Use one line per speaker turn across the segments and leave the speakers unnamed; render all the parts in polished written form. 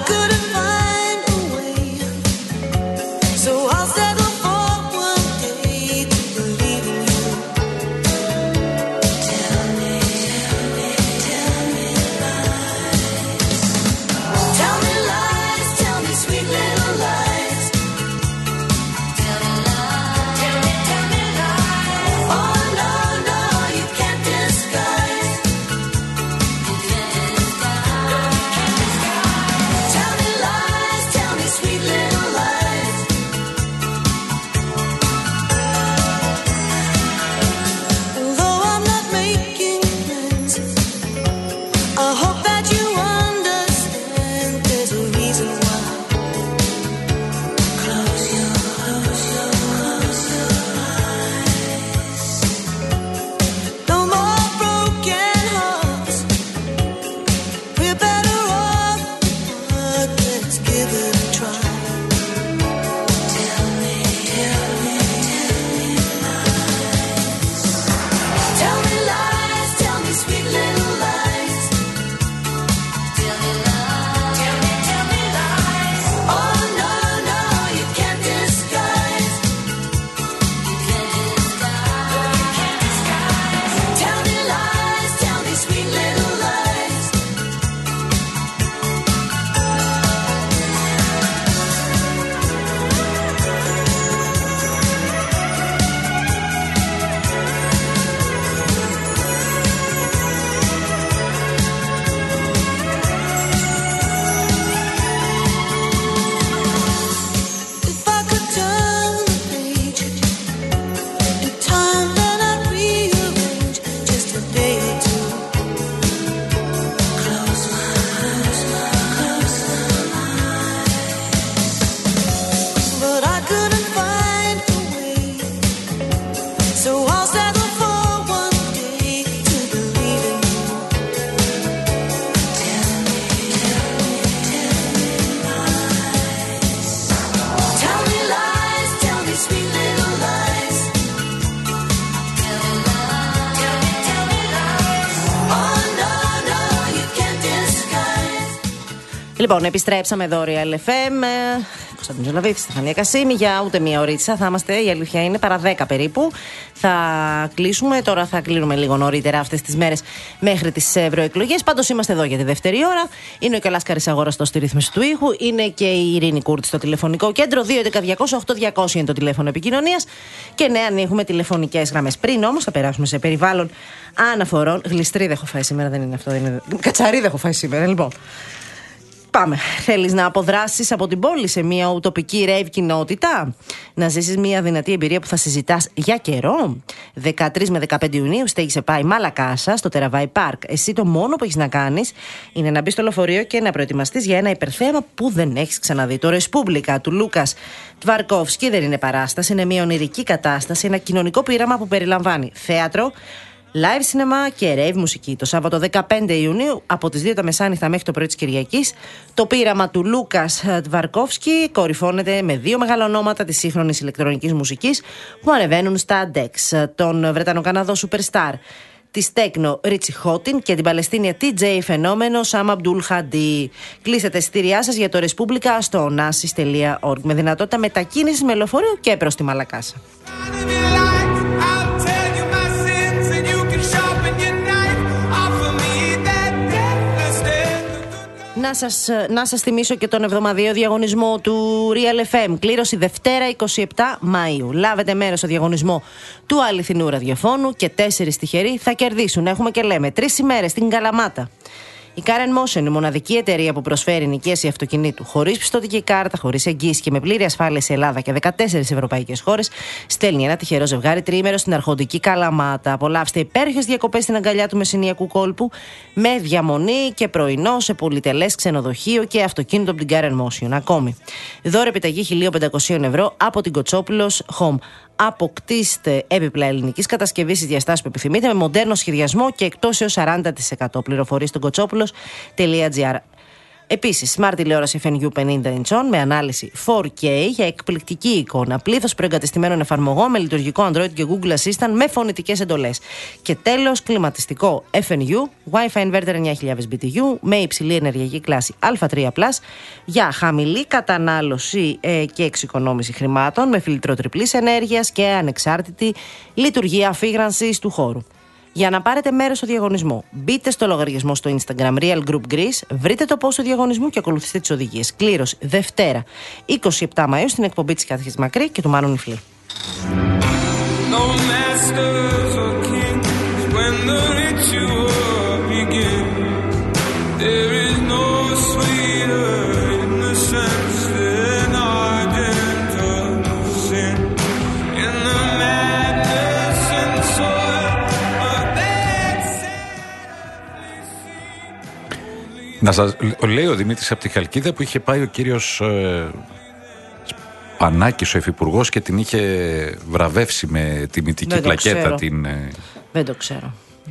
Λοιπόν, επιστρέψαμε εδώ, Real FM. Κωνσταντίνος Λαβίθης, Στεφανία Κασίμη. Για ούτε μία ωρίτσα θα είμαστε, η αλήθεια είναι, παρά 10 περίπου. Θα κλείσουμε. Τώρα θα κλείνουμε λίγο νωρίτερα αυτές τις μέρες μέχρι τις ευρωεκλογές. Πάντως είμαστε εδώ για τη δεύτερη ώρα. Είναι ο Κιολάς Καρισαγόραστος στη ρύθμιση του ήχου. Είναι και η Ειρήνη Κούρτη στο τηλεφωνικό κέντρο. 211-200-8200 είναι το τηλέφωνο επικοινωνίας. Και ναι, ανοίγουμε τηλεφωνικές γραμμές. Πριν όμως θα περάσουμε σε περιβάλλον αναφορών. Γλιστρίδα έχω φάει σήμερα, δεν είναι αυτό. Δεν είναι... Κατσαρίδα έχω φάει σήμερα, λοιπόν. Πάμε. Θέλεις να αποδράσεις από την πόλη σε μια ουτοπική rave κοινότητα? Να ζήσεις μια δυνατή εμπειρία που θα συζητάς για καιρό? 13 με 15 Ιουνίου στέγησε πάει Μαλακάσα στο Τεραβάι Πάρκ. Εσύ το μόνο που έχεις να κάνεις είναι να μπεις στο λεωφορείο και να προετοιμαστείς για ένα υπερθέαμα που δεν έχεις ξαναδεί. Το Ρεσπούμπλικα του Λούκας Τβαρκόφσκι δεν είναι παράσταση, είναι μια ονειρική κατάσταση, ένα κοινωνικό πείραμα που περιλαμβάνει θέατρο, live σινεμά και rave μουσική. Το Σάββατο 15 Ιουνίου από τις 2 τα μεσάνυχτα μέχρι το πρωί της Κυριακής, το πείραμα του Λούκας Τβαρκόφσκι κορυφώνεται με 2 μεγάλα ονόματα της σύγχρονης ηλεκτρονικής μουσικής που ανεβαίνουν στα DEX. Τον Βρετανοκαναδό Superstar της Τέκνο Ρίτσι Χότιν και την Παλαιστίνια DJ φαινόμενο Σαμ Αμπτούλ Χαντί. Κλείστε τα εισιτήριά σας για το Ρεσπούμπλικα στο nasis.org με δυνατότητα μετακίνησης με λεωφορείο και προς τη Μαλακάσα. Να σας θυμίσω και τον εβδομαδιαίο διαγωνισμό του Real FM. Κλήρωση Δευτέρα 27 Μαΐου. Λάβετε μέρος στο διαγωνισμό του αληθινού ραδιοφώνου και 4 τυχεροί θα κερδίσουν. Έχουμε και λέμε 3 ημέρες στην Καλαμάτα. Η Karen Motion, η μοναδική εταιρεία που προσφέρει νοικίαση αυτοκινήτου χωρίς πιστωτική κάρτα, χωρίς εγγύηση και με πλήρη ασφάλεια σε Ελλάδα και 14 ευρωπαϊκές χώρες, στέλνει ένα τυχερό ζευγάρι τριήμερο στην αρχοντική Καλαμάτα. Απολαύστε υπέροχες διακοπές στην αγκαλιά του Μεσσηνιακού κόλπου με διαμονή και πρωινό σε πολυτελές ξενοδοχείο και αυτοκίνητο από την Karen Motion. Ακόμη, δώρο επιταγή 1.500 ευρώ από την Κοτσόπουλος Home. Αποκτήστε έπιπλα ελληνικής κατασκευής στις διαστάσεις που επιθυμείτε με μοντέρνο σχεδιασμό και εκτός έως 40%. Πληροφορίες στο kotsopoulos.gr. Επίσης, Smart τηλεόραση FNU 50 inch με ανάλυση 4K για εκπληκτική εικόνα, πλήθος προεγκατεστημένων εφαρμογών με λειτουργικό Android και Google Assistant με φωνητικές εντολές. Και τέλος, κλιματιστικό FNU, Wi-Fi inverter 9000 BTU με υψηλή ενεργειακή κλάση Α3+, για χαμηλή κατανάλωση και εξοικονόμηση χρημάτων, με φίλτρο τριπλής ενέργειας και ανεξάρτητη λειτουργία αφήγρανσης του χώρου. Για να πάρετε μέρος στο διαγωνισμό, μπείτε στο λογαριασμό στο Instagram Real Group Greece, βρείτε το post του διαγωνισμού και ακολουθήστε τις οδηγίες. Κλήρωση Δευτέρα 27 Μαΐου στην εκπομπή της Κάθης Μακρύ και του Μάνου Νιφλή.
Να σας λέει ο Δημήτρης από τη Χαλκίδα που είχε πάει ο κύριος Πανάκης, ο υφυπουργός, και την είχε βραβεύσει με τιμητική πλακέτα.
Δεν το ξέρω.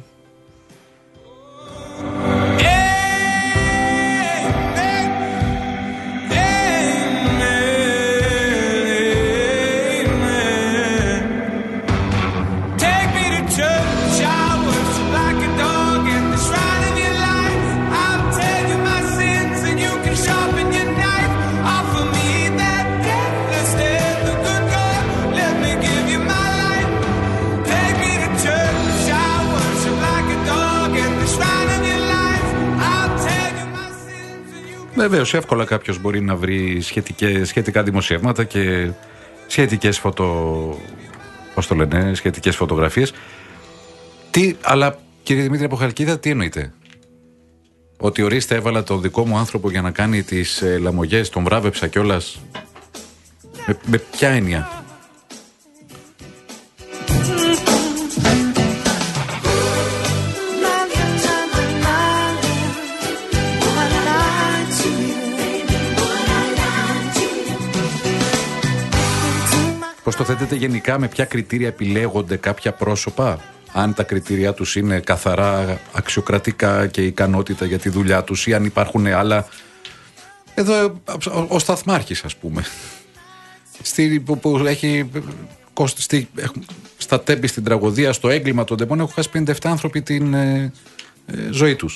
Βεβαίως, εύκολα κάποιος μπορεί να βρει σχετικά δημοσιεύματα και σχετικές σχετικές φωτογραφίες. Αλλά κύριε Δημήτρη από Χαλκίδα, τι εννοείτε? Ότι ορίστε, έβαλα τον δικό μου άνθρωπο για να κάνει τις λαμογές, τον βράβεψα κιόλας? Με ποια έννοια? Πώς το θέτετε γενικά, με ποια κριτήρια επιλέγονται κάποια πρόσωπα? Αν τα κριτήρια τους είναι καθαρά αξιοκρατικά και ικανότητα για τη δουλειά τους, ή αν υπάρχουν άλλα. Εδώ ο Σταθμάρχης, ας πούμε, που έχει στα Τέμπη, στην τραγωδία, στο έγκλημα των Τεμπών, έχουν χάσει 57 άνθρωποι την ζωή τους.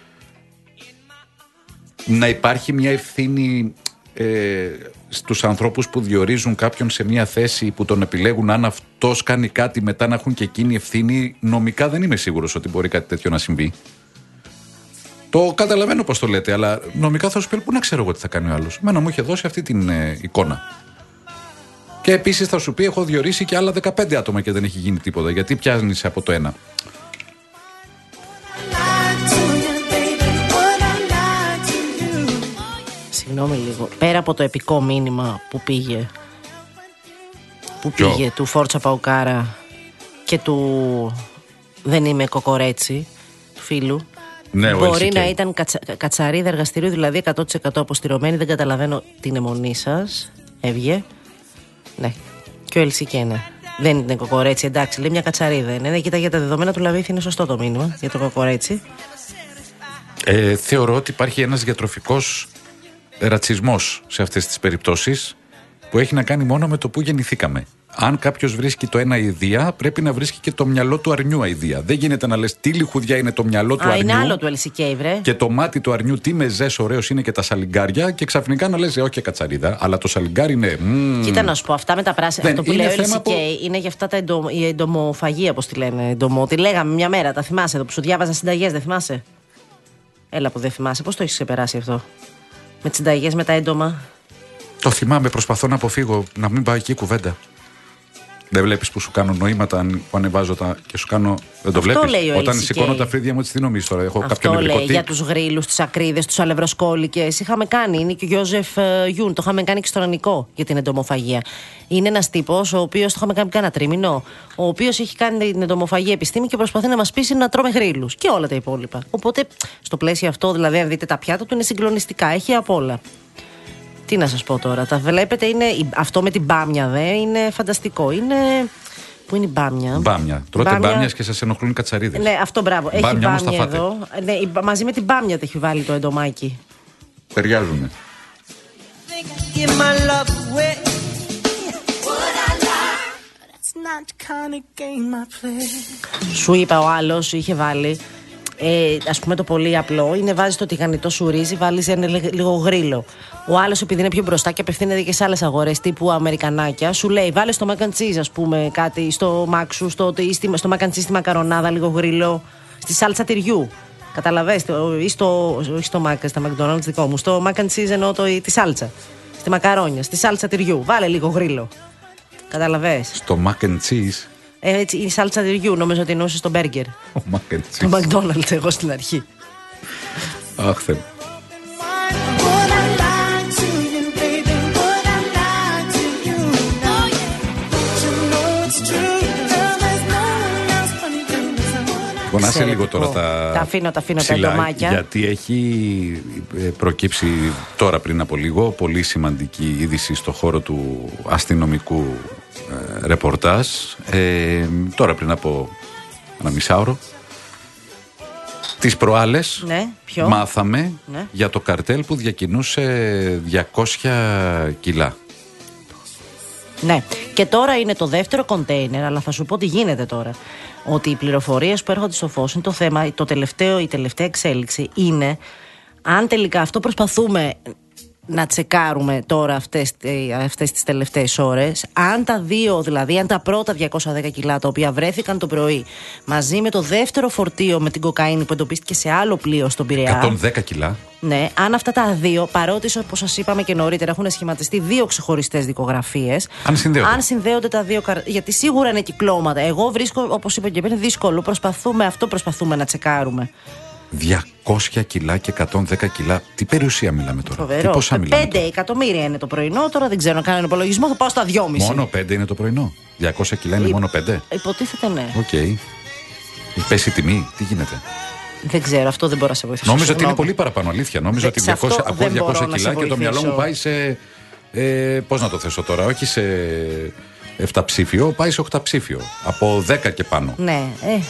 Να υπάρχει μια ευθύνη στους ανθρώπους που διορίζουν κάποιον σε μια θέση, που τον επιλέγουν, αν αυτός κάνει κάτι μετά να έχουν και εκείνη ευθύνη. Νομικά δεν είμαι σίγουρος ότι μπορεί κάτι τέτοιο να συμβεί. Το καταλαβαίνω πώς το λέτε, αλλά νομικά θα σου πει, πού να ξέρω εγώ τι θα κάνει ο άλλος? Εμένα μου είχε δώσει αυτή την εικόνα. Και επίσης θα σου πει, έχω διορίσει και άλλα 15 άτομα και δεν έχει γίνει τίποτα. Γιατί πιάνεις από το ένα?
Συγγνώμη λίγο. Πέρα από το επικό μήνυμα που πήγε του Φόρτσα Παουκάρα και του δεν είμαι κοκορέτσι του φίλου, ναι, μπορεί να ήταν κατσαρίδα εργαστηρίου, δηλαδή 100% αποστηρωμένη. Δεν καταλαβαίνω την αιμονή σας. Έβγε. Ναι. Και ο Ελσικέ, ναι. Δεν είναι κοκορέτσι, εντάξει, λέει μια κατσαρίδα. Ναι, κοίτα, για τα δεδομένα του Λαβίθ είναι σωστό το μήνυμα για το κοκορέτσι.
Θεωρώ ότι υπάρχει ένας διατροφικός ρατσισμός σε αυτές τις περιπτώσεις, που έχει να κάνει μόνο με το που γεννηθήκαμε. Αν κάποιος βρίσκει το ένα αηδία, πρέπει να βρίσκει και το μυαλό του αρνιού αηδία. Δεν γίνεται να λες τι λιχουδιά είναι το μυαλό του αρνιού.
Είναι άλλο του LCK, βρε.
Και το μάτι του αρνιού, τι μεζές ωραίος είναι και τα σαλιγκάρια, και ξαφνικά να λες όχι κατσαρίδα, αλλά το σαλιγκάρι είναι.
Κοίτα να σου πω, αυτά με τα πράσινα. Αυτό που λέει ο LCK είναι για αυτά η εντομοφαγία, όπως τη λένε. Τη λέγαμε μια μέρα, τα θυμάσαι εδώ που σου διάβαζα συνταγές, δεν θυμάσαι? Έλα που δεν θυμάσαι, πώς το έχεις ξεπεράσει αυτό? Με τις συνταγές, με τα έντομα.
Το θυμάμαι, προσπαθώ να αποφύγω να μην πάει εκεί η κουβέντα. Δεν βλέπεις που σου κάνω νοήματα που ανεβάζω και σου κάνω. Δεν το βλέπεις? Όταν σηκώνω τα φρύδια μου, τι νομίζεις τώρα? Έχω κάποιο νευρικό τύπο?
Για τους γρίλους, τις ακρίδες, τους αλευροσκόλικες. Είχαμε κάνει, είναι και ο Γιώζεφ Γιούν, το είχαμε κάνει και στο Ρανικό για την εντομοφαγία. Είναι ένας τύπος, ο οποίος το είχαμε κάνει κάνα τρίμηνο, ο οποίος έχει κάνει την εντομοφαγία επιστήμη και προσπαθεί να μας πείσει να τρώμε γρίλους και όλα τα υπόλοιπα. Οπότε στο πλαίσιο αυτό, δηλαδή, αν δείτε τα πιάτα του, είναι συγκλονιστικά, έχει απ' όλα. Τι να σας πω τώρα, τα βλέπετε, αυτό με την μπάμια είναι φανταστικό. Πού είναι η μπάμια?
Μπάμια. Τρώτε μπάμιας και σας ενοχλούν οι κατσαρίδες.
Ναι, αυτό μπράβο. Έχει μπάμια εδώ. Ναι, μαζί με την μπάμια το έχει βάλει το εντομάκι.
Ταιριάζουνε.
Σου είπα, ο άλλος είχε βάλει, ας πούμε το πολύ απλό, είναι βάζεις το τηγανιτό σου ρύζι, βάλεις ένα λίγο γρίλο. Ο άλλος, επειδή είναι πιο μπροστά και απευθύνεται και σε άλλες αγορές τύπου αμερικανάκια, σου λέει βάλεις το mac and cheese, ας πούμε, κάτι στο mac σου, στο mac and cheese, στη μακαρονάδα, λίγο γρίλο, στη σάλτσα τυριού. Καταλαβαίνετε, ή στο mac, στα McDonald's δικό μου, στο mac and cheese εννοώ τη σάλτσα. Στη μακαρόνια, στη σάλτσα τυριού, βάλε λίγο γρίλο. Καταλαβες.
Στο mac and cheese.
Έτσι, η σάλτσα τυριού, νομίζω ότι εννοούσε στο μπέργκερ.
Ο mac and cheese.
Το McDonald's, εγώ στην αρχή.
Αχ, Θεέ. Φωνάσε λίγο τώρα τα
αφήνω
ψηλά,
τα εντομάκια.
γιατί έχει προκύψει τώρα πριν από λίγο πολύ σημαντική είδηση στο χώρο του αστυνομικού ρεπορτάζ. Τώρα πριν από ένα μισάωρο, τις προάλλες, μάθαμε για το καρτέλ που διακινούσε 200 κιλά.
Ναι, και τώρα είναι το δεύτερο κοντέινερ, αλλά θα σου πω τι γίνεται τώρα. Ότι οι πληροφορίες που έρχονται στο φως είναι το θέμα, η τελευταία εξέλιξη είναι αν τελικά αυτό προσπαθούμε να τσεκάρουμε τώρα αυτές τις τελευταίες ώρες, αν τα δύο, δηλαδή αν τα πρώτα 210 κιλά τα οποία βρέθηκαν το πρωί μαζί με το δεύτερο φορτίο με την κοκαίνη που εντοπίστηκε σε άλλο πλοίο στον Πειραιά,
110 κιλά.
Ναι, αν αυτά τα δύο, παρότι όπως σας είπαμε και νωρίτερα έχουν σχηματιστεί δύο ξεχωριστές δικογραφίες, αν συνδέονται τα δύο, γιατί σίγουρα είναι κυκλώματα. Εγώ βρίσκω, όπως είπα και πριν, δύσκολο. Προσπαθούμε να τσεκάρουμε.
200 κιλά και 110 κιλά. Τι περιουσία μιλάμε τώρα?
Φοβερό.
Τι πόσα μιλάμε?
5 εκατομμύρια είναι το πρωινό. Τώρα δεν ξέρω να κάνω υπολογισμό. Θα πάω στα 2,5.
Μόνο 5 είναι το πρωινό? 200 κιλά είναι μόνο 5?
Υποτίθεται ναι.
Οκ. Έχει πέσει η τιμή. Τι γίνεται?
Δεν ξέρω, αυτό δεν μπορώ να σε βοηθήσω.
Νόμιζα ότι είναι πολύ παραπάνω, αλήθεια. Νόμιζα ότι 200 κιλά και το μυαλό μου πάει σε. Πώς να το θέσω τώρα? Όχι σε 7 ψήφιο, πάει σε 8 ψήφιο. Από 10 και πάνω.
Ναι,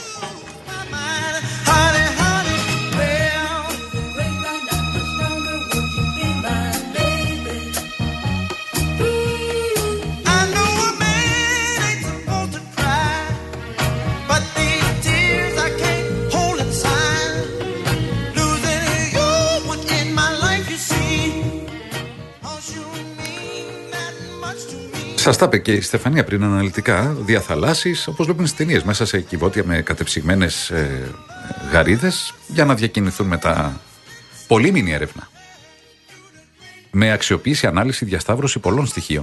Σας τα είπε και η Στεφανία πριν αναλυτικά. Διαθαλάσσεις, όπως βλέπουν στις ταινίες, μέσα σε κυβότια με κατεψυγμένες γαρίδες για να διακινηθούν μετά. Πολύμηνη έρευνα. Με αξιοποίηση, ανάλυση, διασταύρωση πολλών στοιχείων.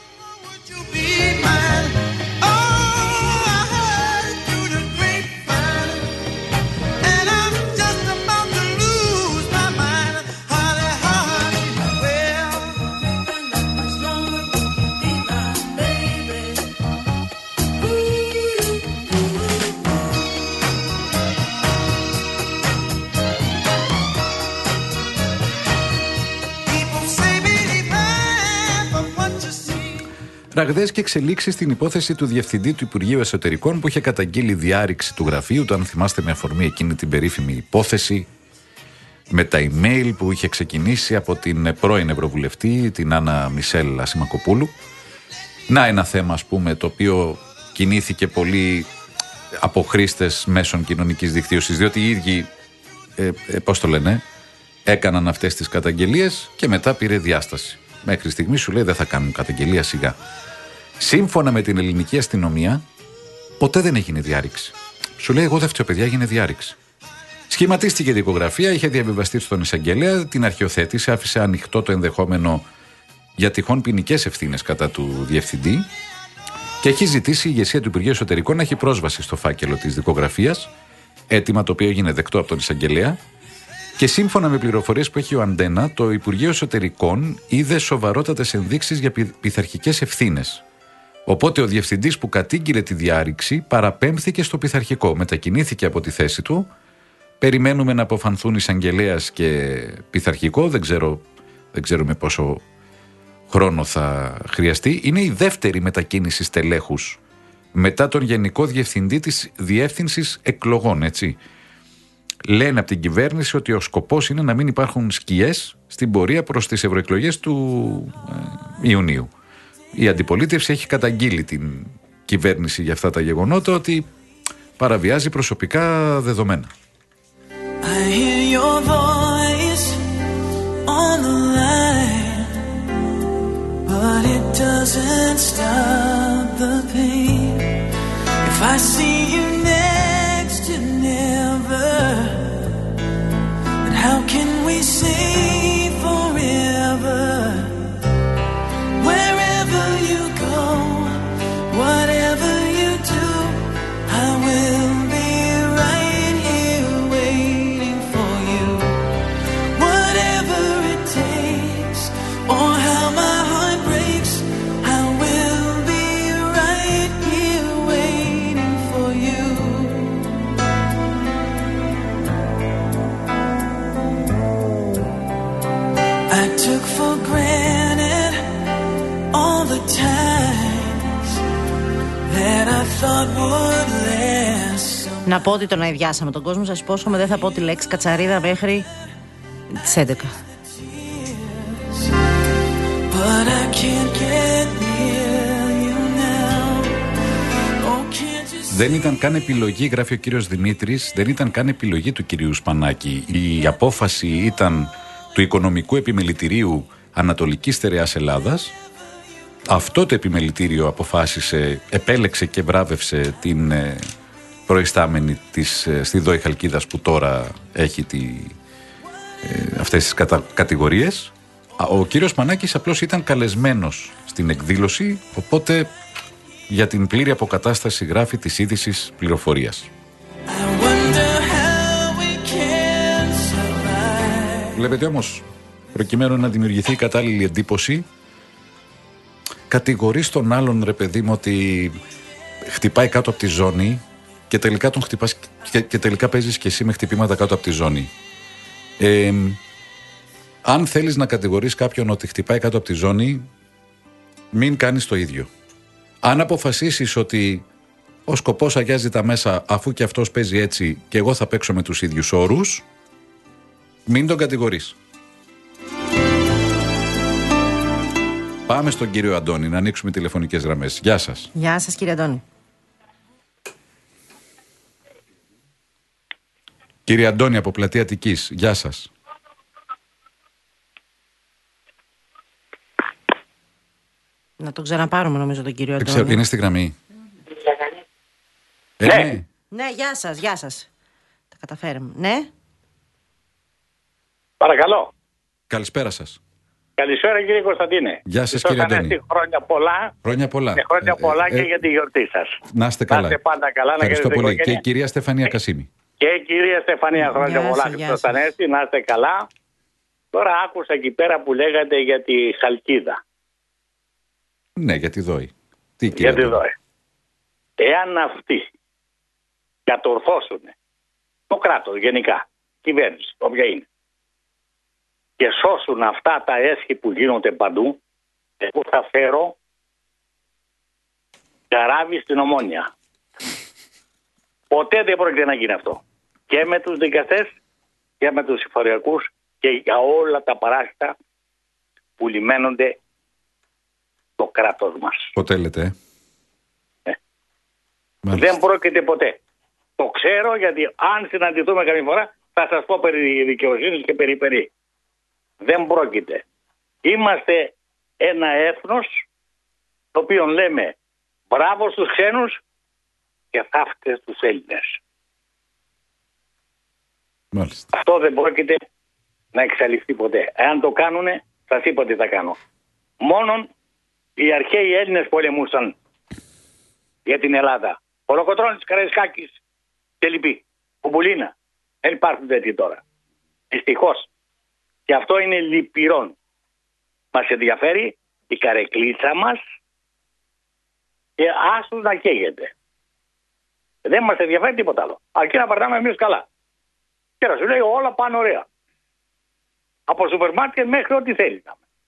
Ραγδαίες και εξελίξεις στην υπόθεση του Διευθυντή του Υπουργείου Εσωτερικών που είχε καταγγείλει διάρρηξη του γραφείου του, αν θυμάστε, με αφορμή εκείνη την περίφημη υπόθεση με τα email που είχε ξεκινήσει από την πρώην Ευρωβουλευτή, την Άννα Μισελ Ασημακοπούλου. Να, ένα θέμα, ας πούμε, το οποίο κινήθηκε πολύ από χρήστες μέσων κοινωνικής δικτύωσης, διότι οι ίδιοι, πώς το λένε, έκαναν αυτές τις καταγγελίες και μετά πήρε διάσταση. Μέχρι στιγμή σου λέει δεν θα κάνουν καταγγελία, σιγά. Σύμφωνα με την ελληνική αστυνομία, ποτέ δεν έγινε διάρρηξη. Σου λέει εγώ δεν φταίω, παιδιά, έγινε διάρρηξη. Σχηματίστηκε δικογραφία, είχε διαβιβαστεί στον εισαγγελέα, την αρχιοθέτησε, άφησε ανοιχτό το ενδεχόμενο για τυχόν ποινικές ευθύνες κατά του διευθυντή και έχει ζητήσει η ηγεσία του Υπουργείου Εσωτερικών να έχει πρόσβαση στο φάκελο της δικογραφίας, αίτημα το οποίο έγινε δεκτό από τον εισαγγελέα. Και σύμφωνα με πληροφορίες που έχει ο Αντένα, το Υπουργείο Εσωτερικών είδε σοβαρότατες ενδείξεις για πειθαρχικές ευθύνες. Οπότε ο διευθυντής που κατήγγειλε τη διάρρηξη παραπέμφθηκε στο πειθαρχικό, μετακινήθηκε από τη θέση του. Περιμένουμε να αποφανθούν εισαγγελέας και πειθαρχικό, δεν ξέρουμε πόσο χρόνο θα χρειαστεί. Είναι η δεύτερη μετακίνηση στελέχους μετά τον Γενικό Διευθυντή της Διεύθυνσης Εκλογών, έτσι. Λένε από την κυβέρνηση ότι ο σκοπός είναι να μην υπάρχουν σκιές στην πορεία προς τις ευρωεκλογές του Ιουνίου. Η αντιπολίτευση έχει καταγγείλει την κυβέρνηση για αυτά τα γεγονότα, ότι παραβιάζει προσωπικά δεδομένα.
I hear your voice on the line, but it doesn't stop the pain. If I see you next to never, then how can we say forever? Wherever you go, whatever you do, I will be right here waiting for you. Whatever it takes, or how my heart breaks, I will be right here waiting for you. I took for granted all the times that I thought would last.
Να πω ότι τον αηδιάσαμε τον κόσμο, σας υπόσχομαι δεν θα πω τη λέξη κατσαρίδα μέχρι τις 11.
But I can't get near you now. Oh, can't you see?
Δεν ήταν καν επιλογή, γράφει ο κύριος Δημήτρης, δεν ήταν καν επιλογή του κυρίου Σπανάκη. Η απόφαση ήταν του Οικονομικού Επιμελητηρίου Ανατολικής Στερεάς Ελλάδας. Αυτό το επιμελητήριο αποφάσισε, επέλεξε και βράβευσε την προϊστάμενη της στη ΔΟΗ Χαλκίδας, που τώρα έχει αυτές τις κατηγορίες. Ο κύριος Σπανάκης απλώς ήταν καλεσμένος στην εκδήλωση, οπότε για την πλήρη αποκατάσταση γράφει της είδησης πληροφορίας.
I wonder how we can survive.
Βλέπετε όμως, προκειμένου να δημιουργηθεί η κατάλληλη εντύπωση, κατηγορείς τον άλλον, ρε παιδί μου, ότι χτυπάει κάτω από τη ζώνη και τελικά τον χτυπάς και τελικά παίζεις και εσύ με χτυπήματα κάτω από τη ζώνη. Αν θέλεις να κατηγορείς κάποιον ότι χτυπάει κάτω από τη ζώνη, μην κάνεις το ίδιο. Αν αποφασίσεις ότι ο σκοπός αγιάζει τα μέσα, αφού και αυτός παίζει έτσι και εγώ θα παίξω με τους ίδιους όρους, μην τον κατηγορείς. Πάμε στον κύριο Αντώνη να ανοίξουμε τηλεφωνικές γραμμές. Γεια σας.
Γεια σας κύριε Αντώνη.
Κύριε Αντώνη από Πλατεία Αττικής, γεια σας.
Να τον ξαναπάρουμε νομίζω τον κύριο
Δεν
Αντώνη.
ξέρω, είναι στη γραμμή.
Ναι.
Ναι, γεια σας, γεια σας. Τα καταφέραμε. Ναι.
Παρακαλώ.
Καλησπέρα σας.
Καλησπέρα κύριε Κωνσταντίνε.
Γεια σας,
Χριστός
κύριε
Ανέστη,
Αντώνη.
Χρόνια πολλά.
Χρόνια πολλά.
Και χρόνια πολλά και για τη γιορτή σας.
Να είστε καλά.
Να είστε πάντα καλά.
Ευχαριστώ
να
πολύ.
έχετε
Και η
οικογένεια.
κυρία Στεφανία Κασίμη.
Και η κυρία Στεφανία, χρόνια
Γεια
πολλά.
σας, γεια
Χριστός
σας.
Ανέστη, να είστε καλά. Τώρα άκουσα εκεί πέρα που λέγατε για τη Χαλκίδα.
Ναι, για τη ΔΟΗ. Τι
Για
κύριε
τη
Αντώνη?
ΔΟΕ. Εάν αυτοί κατορθώσουν, το κράτος γενικά, κυβέρνηση, όποια είναι, και σώσουν αυτά τα έσχη που γίνονται παντού, εγώ θα φέρω καράβι στην Ομόνια. Ποτέ δεν πρόκειται να γίνει αυτό. Και με τους δικαστές και με τους συμφοριακούς και για όλα τα παράσιτα που λιμένονται το κράτος μας.
Ποτέ λέτε,
Δεν πρόκειται ποτέ. Το ξέρω, γιατί αν συναντηθούμε καμιά φορά θα σας πω περί δικαιοσύνης και περί. Δεν πρόκειται. Είμαστε ένα έθνος το οποίο λέμε μπράβο στους ξένους και θαύτε στους Έλληνες.
Μάλιστα.
Αυτό δεν πρόκειται να εξαλειφθεί ποτέ. Εάν το κάνουνε, σας είπα τι θα κάνω. Μόνον οι αρχαίοι Έλληνες πολεμούσαν για την Ελλάδα. Ο Λοκοτρώνης, Καραϊσκάκης και λοιποί. Κουμπουλίνα. Δεν υπάρχουν τέτοιοι τώρα. Δυστυχώς. Και αυτό είναι λυπηρόν. Μας ενδιαφέρει η καρεκλίτσα μας και άσους να καίγεται. Δεν μας ενδιαφέρει τίποτα άλλο. Αρκεί να περνάμε εμείς καλά. Και να σου λέει όλα πάνε ωραία. Από σούπερ μάρκετ μέχρι ό,τι θέλει.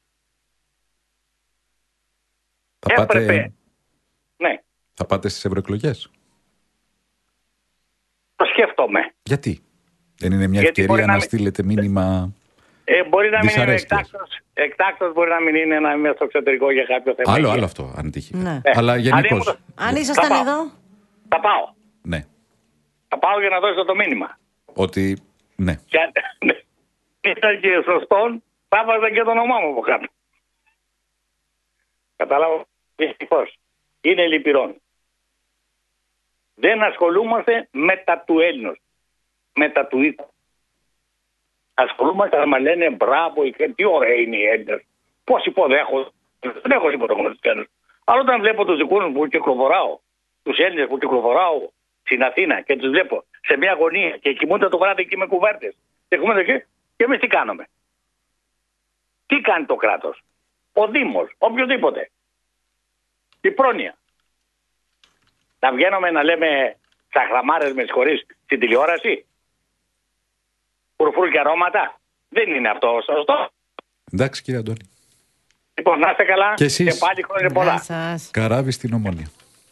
Έπρεπε. Ναι.
Θα πάτε στις ευρωεκλογές?
Το σκέφτομαι.
Γιατί Δεν είναι μια
Γιατί
ευκαιρία
μπορεί
να στείλετε μήνυμα.
Μπορεί να μην είναι
δυσαρέσκειας.
εκτάκτος, μπορεί να μην είναι να είμαι στο εξωτερικό για κάποιο θέμα.
Άλλο αυτό, αν τύχει.
Ναι.
Αλλά γενικώς.
Αν ήσασταν
πάω.
εδώ.
Θα πάω.
Ναι.
Θα πάω για να δώσω το μήνυμα.
Ότι. Ναι.
Και αν ήταν και σωστόν, θα έβαζα και το όνομά μου από κάτω. Καταλάβω. Δυστυχώς. Είναι λυπηρόν. Δεν ασχολούμαστε με τα του Έλληνος. Με τα του οίκου. Ασχολούμαστε να μας λένε μπράβο, τι ωραία είναι οι Έλληνες. Πώς υποδέχονται. Δεν έχω τίποτα με τους Έλληνες. Αλλά όταν βλέπω τους δικούς μου που κυκλοφοράω, τους Έλληνες που κυκλοφοράω στην Αθήνα και τους βλέπω σε μια γωνία και κοιμούνται το βράδυ εκεί με κουβέρτες. Και κοιμούνται εκεί και εμείς τι κάνουμε. Τι κάνει το κράτος. Ο Δήμος, οποιοδήποτε. Η πρόνοια. Να βγαίνουμε να λέμε τσαχλαμάρες με συγχωρείς στην τηλεόραση. Φουρφούρ και αρώματα. Δεν είναι αυτό σωστό.
Εντάξει, κύριε Αντώνη.
Λοιπόν, να είστε καλά
Και εσείς.
πάλι χρόνια πολλά.
Γεια σας.
Καράβι στην Ομόνια.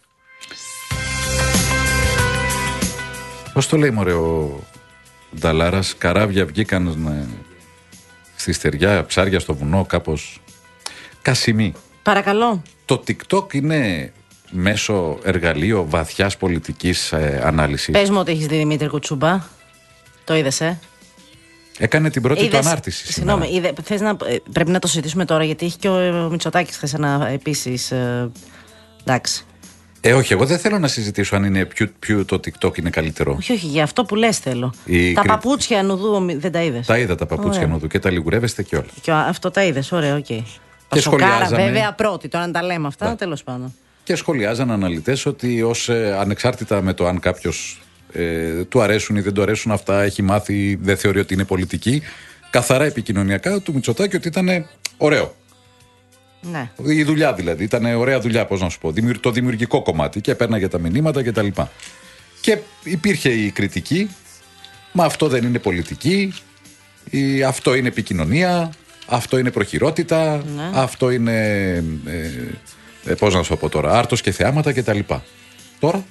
Πώς το λέει μωρέ ο Νταλάρας, καράβια βγήκαν στη στεριά, ψάρια στο βουνό, κάπως. Κασιμί.
Παρακαλώ.
Το TikTok είναι μέσο εργαλείο βαθιάς πολιτικής ανάλυσης.
Πες μου ότι έχεις δει Δημήτρη Κουτσούμπα. Το είδες,
Έκανε την πρώτη του
Είδες-
ανάρτηση σήμερα.
Συγγνώμη, πρέπει να το συζητήσουμε τώρα γιατί έχει και ο Μητσοτάκης χθες ένα επίσης. Εντάξει.
Όχι, εγώ δεν θέλω να συζητήσω αν είναι ποιο το TikTok είναι καλύτερο.
Όχι, για αυτό που λες θέλω.
Η
Τα
κρι-
παπούτσια νουδού δεν τα είδες.
Τα είδα τα παπούτσια
Ωραία.
νοδού και τα λιγουρεύεστε και όλα.
Και αυτό τα είδες, ωραία, οκ.
Και
Πασοκάρα,
σχολιάζανε.
βέβαια πρώτη, τώρα να τα λέμε αυτά,
Ναι.
τέλος πάντων.
Και σχολιάζαν αναλυτές ότι ανεξάρτητα με το αν κάποιος του αρέσουν ή δεν του αρέσουν αυτά, έχει μάθει, δεν θεωρεί ότι είναι πολιτική, καθαρά επικοινωνιακά του Μητσοτάκη ότι ήταν ωραίο.
Ναι.
Η δουλειά δηλαδή. Ήταν ωραία δουλειά, πώς να σου πω. Το δημιουργικό κομμάτι και παίρναγε τα μηνύματα κτλ. Και υπήρχε η κριτική. Μα αυτό δεν είναι πολιτική. Αυτό είναι επικοινωνία. Αυτό είναι προχειρότητα.
Ναι.
Αυτό είναι. Πώς να σου πω τώρα. Άρτος και θεάματα κτλ. Τώρα.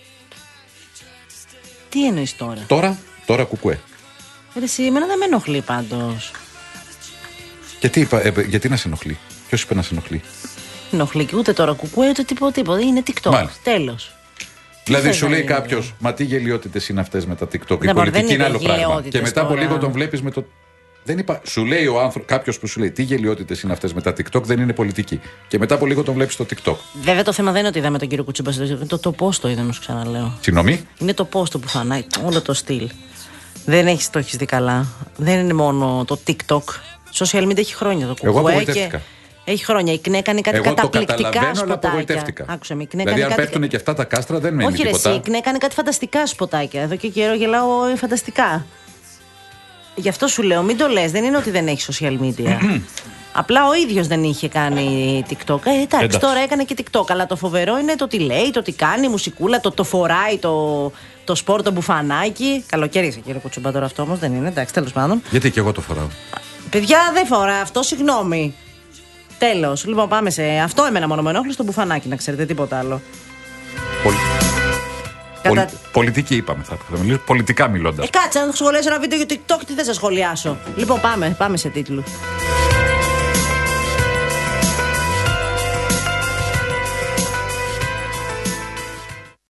Τι εννοείς τώρα.
Τώρα κουκουέ.
Ρε εσύ, εμένα δεν με ενοχλεί πάντως.
Και τι είπα, γιατί να σε ενοχλεί. Ποιος είπε να σε ενοχλεί.
Ενοχλεί και ούτε τώρα κουκουέ, ούτε τίποτα. Είναι TikTok.
Μάλιστα.
Τέλος.
Δηλαδή
θες
σου
να
λέει
είναι,
κάποιος, μα τι γελιότητες είναι αυτές με τα TikTok. Η
Ναι, μωρέ,
πολιτική
δεν
είναι άλλο
είναι
πράγμα.
γελιότητες
Και μετά από
τώρα.
λίγο τον βλέπεις με το. Δεν είπα. Σου λέει κάποιος που σου λέει τι γελιότητες είναι αυτές με τα TikTok, δεν είναι πολιτική. Και μετά από λίγο τον βλέπεις στο TikTok.
Βέβαια το θέμα δεν είναι ότι είδαμε τον κύριο Κουτσούμπα, το πώς το είδαμε, σου ξαναλέω.
Συγγνώμη.
Είναι το πώς το που φανάει, όλο το στυλ. Δεν το έχεις δει καλά. Δεν είναι μόνο το TikTok. Social media έχει χρόνια το
Εγώ
κουκουέ
απογοητεύτηκα.
και έχει χρόνια. Η ΚΝΕ κάνει κάτι
Εγώ το
καταπληκτικά
καταλαβαίνω, αλλά
σποτάκια.
απογοητεύτηκα.
Άκουσε με, η ΚΝΕ
Δηλαδή, αν
κάνει κάτι...
πέφτουν και αυτά τα κάστρα, δεν μένει
Όχι, ρε,
τίποτα.
εσύ, η ΚΝΕ κάνει κάτι φανταστικά σποτάκια. Εδώ και καιρό γελάω φανταστικά. Γι' αυτό σου λέω, μην το λες. Δεν είναι ότι δεν έχει social media. Απλά ο ίδιος δεν είχε κάνει TikTok. Εντάξει, τώρα έκανε και TikTok. Αλλά το φοβερό είναι το τι λέει, το τι κάνει, η μουσικούλα, το φοράει, το σπορ, το μπουφανάκι. Καλοκαίρι είσαι, κύριε Κουτσούμπα, τώρα αυτό όμως δεν είναι. Εντάξει, τέλος πάντων.
Γιατί και εγώ το φοράω.
Παιδιά, δεν φορά αυτό, συγγνώμη. Τέλος. Λοιπόν, πάμε σε αυτό. Εμένα μόνο με ενόχλησε το μπουφανάκι, να ξέρετε, τίποτα άλλο.
Πολιτική είπαμε, θα μιλήσω πολιτικά μιλώντας.
Κάτσε να σχολιάσω ένα βίντεο για TikTok, τι θες να σχολιάσω. Λοιπόν, πάμε σε τίτλους.